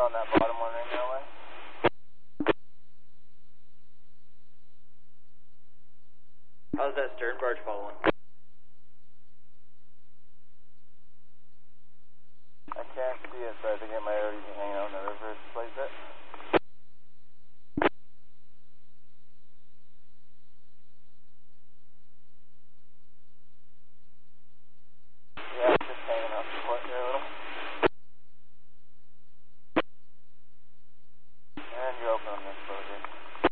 on that bottom one right now, way. How's that stern barge following? I can't see it, so I think it might already be hanging out in the river a slight bit. Yeah, it's just hanging off the port there a little. And you're open on this boat here.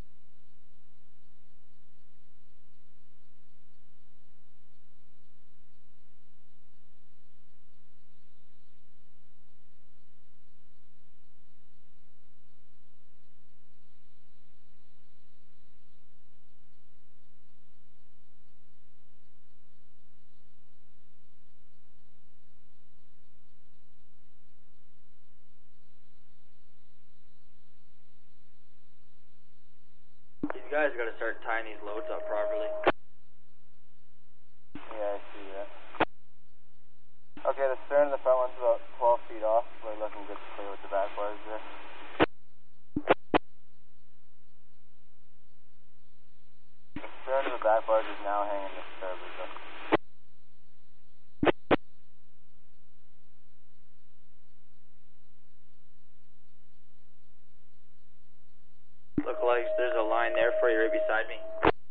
These guys got to start tying these loads up properly. Yeah, I see that. Okay, the stern of the front one's about 12 feet off. We're looking good to clear with the back bars there. The stern of the back barge is now hanging the starboard though. Look like there's a line there for you right beside me.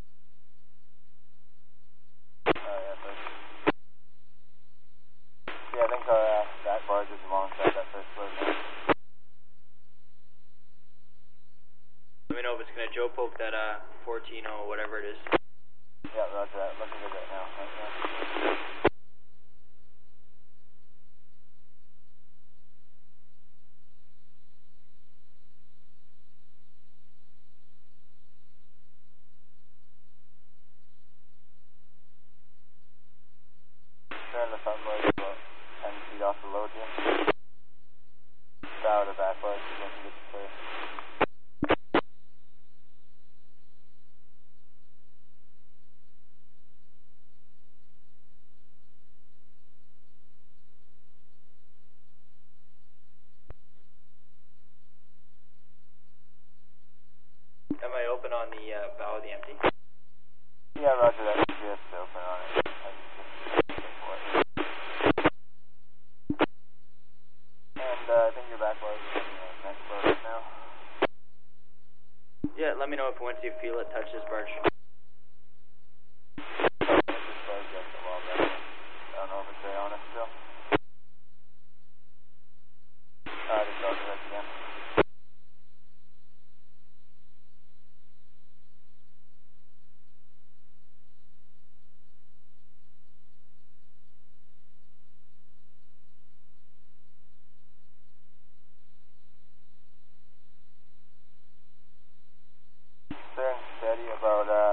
Oh yeah, but yeah, I think our back barge is alongside that first load now. Let me know if it's going to Joe poke that 14 or whatever it is. Yeah, roger that. Looking good right now. Thanks, man. Stern of the front barge is about 10 feet off the load here. Bow of the back barge is looking good to clear. Am I open on the bow of the empty? Yeah, roger that. Just open on it. I just for it. And I think your back barge is on the next load right now. Yeah, let me know if once you feel it touch this barge. This barge gets a while back. I don't know if it's there on it still. Just roger that again. Stern steady about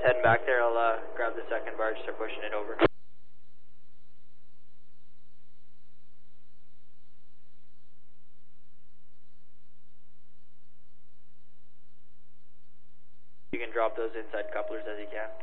heading back there. I'll grab the second barge, start pushing it over. You can drop those inside couplers as you can.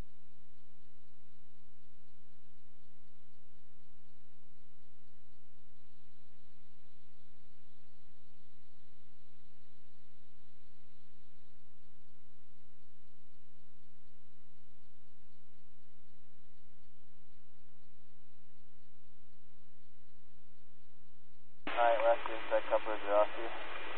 Alright, rest of the inside couplers are off here.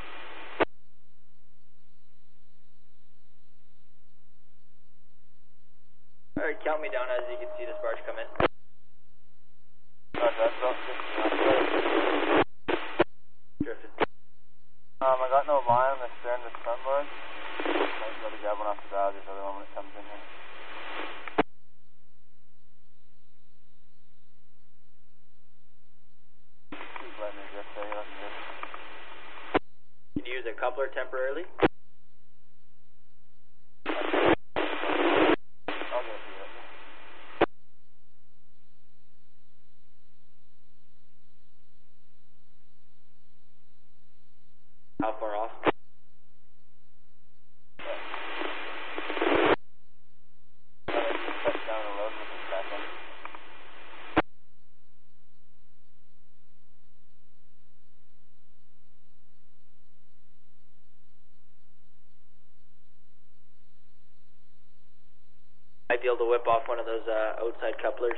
Alright, count me down as you can see this barge come in. That's about 50. Drifted. I got no line on the stern of the front barge. Might go to grab one off the bow, there's another one when it comes in here. Keep letting her drift there, letting her drift. Can you use a coupler temporarily? I'll go through it. How far off? Cut down the load with this back end. Might be able to whip off one of those outside couplers.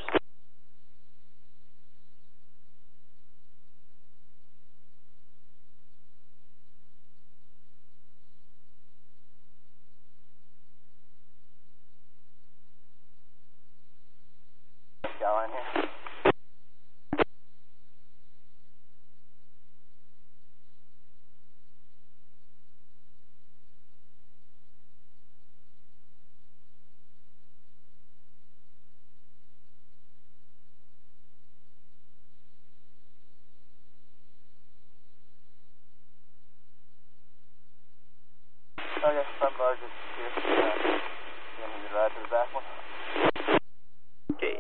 Line here. Okay, front barge is here. You want me to ride to the back one? Okay,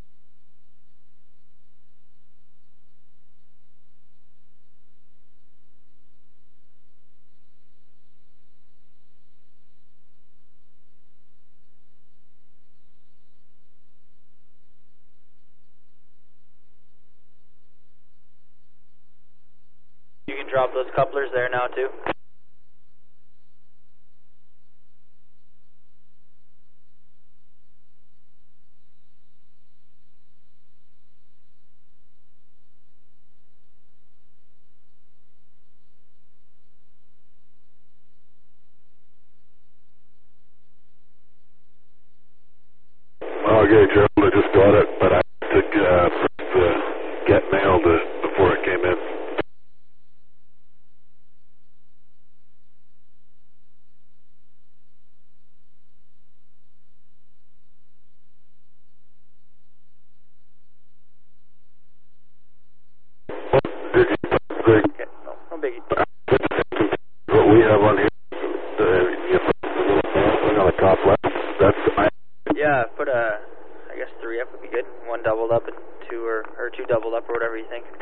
you can drop those couplers there now too. Okay, Gerald, I just got it, but I had to press the get mail before it came in. Did you put the, Okay, no biggie. what we have on here, you put the little thing on the top left, that's, Yeah, put I guess 3 up would be good. 1 doubled up and 2 or 2 doubled up or whatever you think.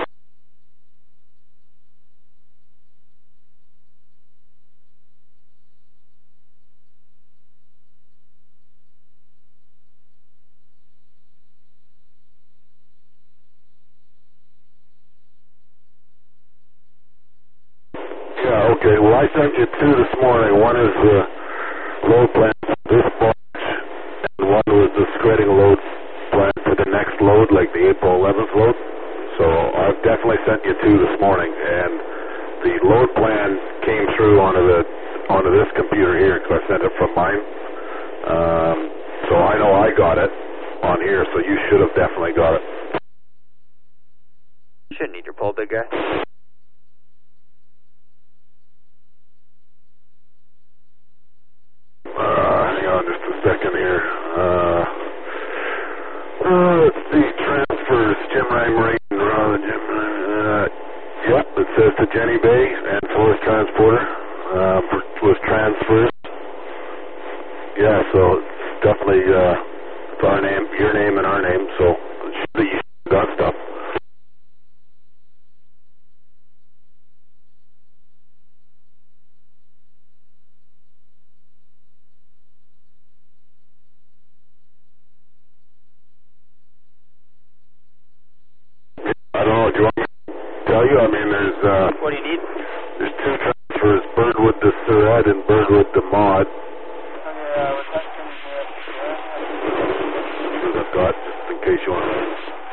yeah, okay, well I sent you 2 this morning. One is the load plan for this barge, and one was the spreading load plan for the next load, like the April 11th load. So I've definitely sent you 2 this morning, and the load plan came through onto this computer here because I sent it from mine. So I know I got it on here, so you should have definitely got it. Shouldn't need your pole, big guy. Hang on just a second here. Let's see, transfers, Jim Ray Marine, yep, it says to Jenny Bay and Forest Transporter, was transfers. Yeah, so it's definitely it's our name, your name, and our name, so it should be got stuff. I don't know, do you want me to tell you? I mean, there's What do you need? there's two transfers, Birdwood to Surratt and Birdwood to Maud. Okay, what's that coming here? That I've got, just in case you want to.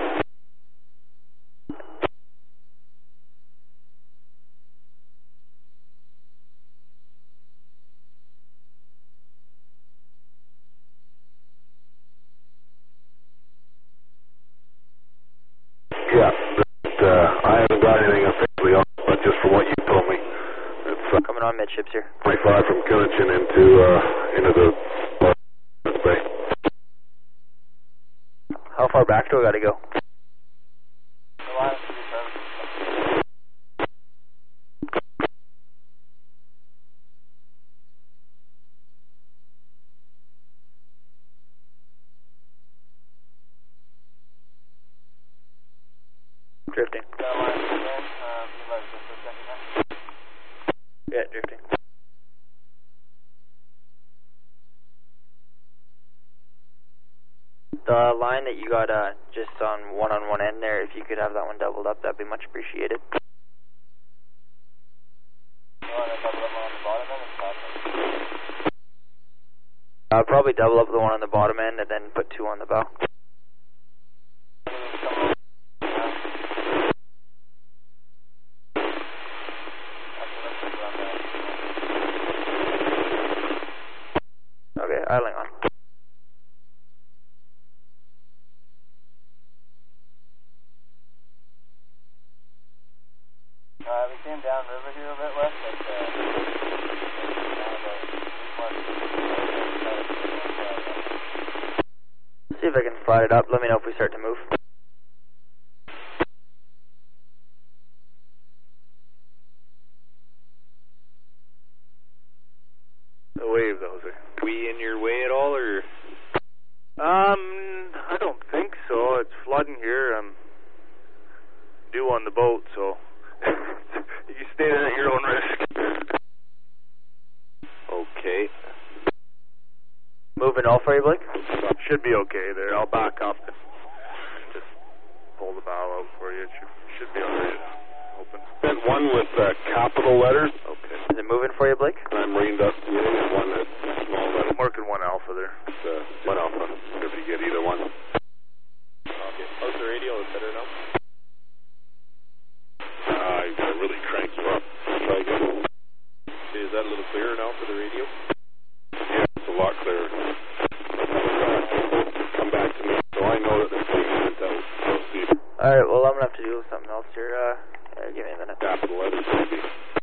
Yeah, but I haven't got anything officially on, but just from what you told me, it's Coming on midships here. 25 from Killinchin into the bay. How far back do I got to go? The line should be perfect. Drifting. Got a line again. You like this for a second now? Yeah, drifting. The line that you got just on one end there, if you could have that one doubled up, that'd be much appreciated. You want to double up on the bottom end or top end? I'll probably double up the one on the bottom end and then put two on the bow. Okay, idling on. We came down river here a bit west, See if I can slide it up. Let me know if we start to move. The waves, Jose. We in your way at all, or? I don't think so. It's flooding here. I'm due on the boat, so you stay there at your own risk. Okay. Moving all for you, Blake? Should be okay there. I'll back up and just pull the bow out for you. It should be alright. Open. Sent one with capital letters. Okay. Is it moving for you, Blake? I'm Marine Dusty, and one that's small letters. I'm working one alpha there. One alpha, if you get either one. Okay. How's the radio? Is better now? I really cranked you up. Try again. Is that a little clearer now for the radio? Yeah, it's a lot clearer. Come back to me, so I know that they're taking it out. We'll see. Alright, well, I'm going to have to do something else here. Give me a minute. Capital letters, maybe.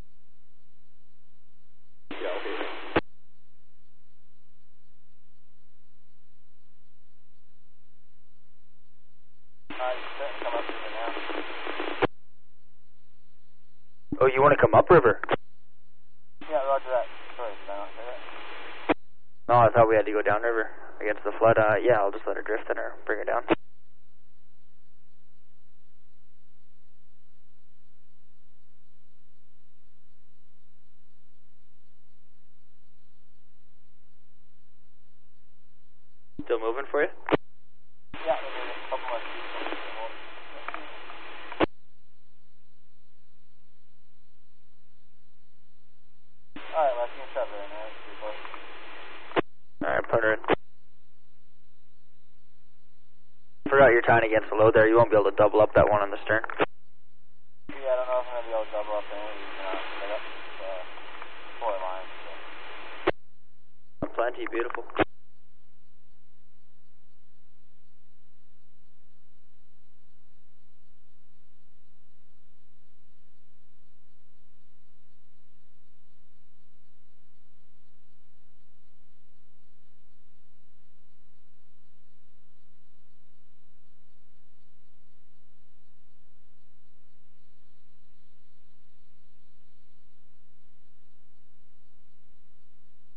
Yeah, okay. come up river now. Oh, you want to come upriver? Yeah, roger that. Sorry, did I not say that? No, I thought we had to go downriver against the flood. Yeah, I'll just let her drift in or bring her down. Still moving for you? Yeah, there's a couple more feet. Alright, let's get shove her in there. That's pretty close. Alright, put her in. Forgot you're tying against the load there. You won't be able to double up that one on the stern. Yeah, I don't know if I'm going to be able to double up there. I got 4 lines. So. Plenty, beautiful.